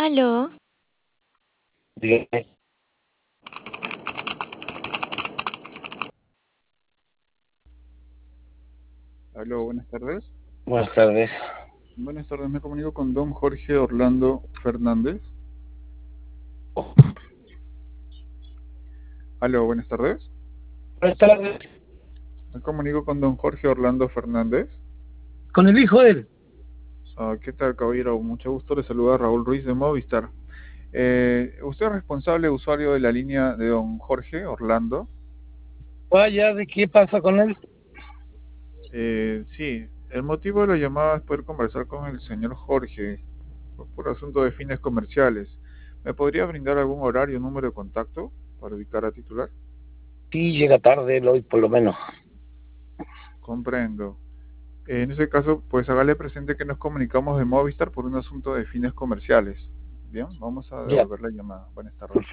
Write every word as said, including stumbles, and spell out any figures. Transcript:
Aló, Dígame. Aló, buenas tardes. Buenas tardes. Buenas tardes, me comunico con don Jorge Orlando Fernández. Aló, buenas tardes. Buenas tardes. Me comunico con don Jorge Orlando Fernández. Con el hijo de él. Ah, ¿qué tal, caballero? Mucho gusto, le saluda Raúl Ruiz de Movistar. Eh, ¿usted es responsable usuario de la línea de don Jorge Orlando? Vaya, ¿de qué pasa con él? Eh, sí, el motivo de la llamada es poder conversar con el señor Jorge por, por asunto de fines comerciales. ¿Me podría brindar algún horario, número de contacto para ubicar a titular? Sí, llega tarde él hoy por lo menos. Comprendo. En ese caso, pues hágale presente que nos comunicamos de Movistar por un asunto de fines comerciales. Bien, vamos a Ya, devolver la llamada. Buenas tardes. perfecto.